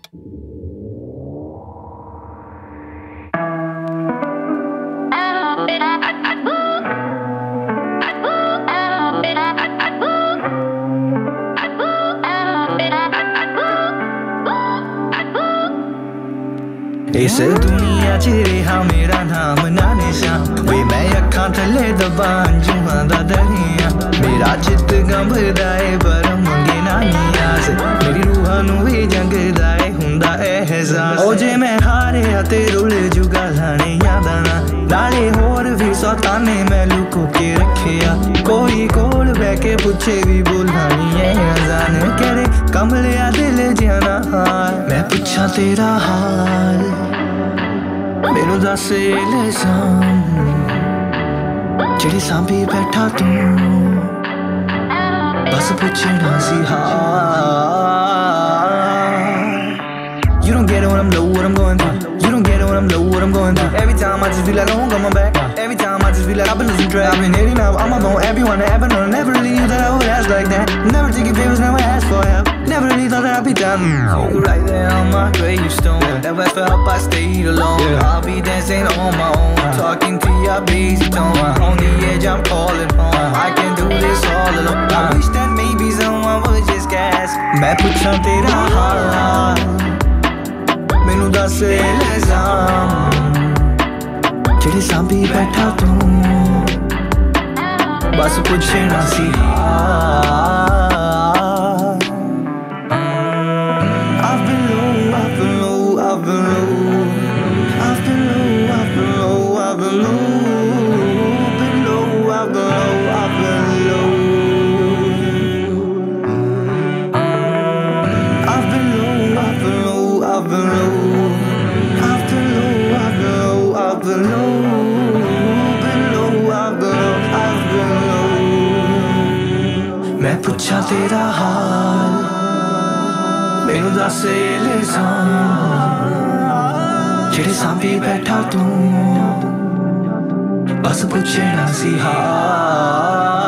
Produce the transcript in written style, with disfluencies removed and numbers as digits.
इस दुनिया च रेहा मेरा नाम ना निशान वे मैं अखां थल्ले दबा अंजुआं दा दरिया मेरा चित गंभदा ए पर मंगे ना नियाज मेरी रूहां नूं वी जंगदा ए हुंदा एहसास ओ जे मैं हारिया ते रुल जुगा लाने यादां नाले होर भी सौताने मैं लुको के रखिया कोई कोल बह के पुछे भी बोलानी है अजान करे कमलिया दिल जाना हाल मैं पुछा तेरा हाल मेनू दस इल्जाम जेड़े सांभी बैठा तू बस पुछना सी हाल You don't get it when I'm low, what I'm going through. You don't get it when I'm low, what I'm going through. Every time I just feel like I won't come back. Every time I just feel like I've been losing track. I've been hitting up on my phone, everyone I ever known. Never really knew that I would ask like that. Never taking favors, never asked for help. Never really thought that I'd be done. You right there on my gravestone. Never felt I stayed alone. I'll be dancing on my own, talking to your basic tone. On the edge, I'm calling home. I can do this all alone. I wish that maybe someone would just ask. मैं पूछा तेरा हाल मैनू दस इल्जाम जेड़े सांभी बैठा तू बस पुछना सी हाल I've been low, I've been low, I've been low I've been low, I've been low, I've been low Been low, I've been low, I've been low I've been low, I've been low, I've been low I've been low, I've been low, I've been low Been low, I've been low, I've been low मैं पूछा तेरा हाल मैनू दस इल्जाम जेड़े सांभी बैठा तू बस पुछना सी हाल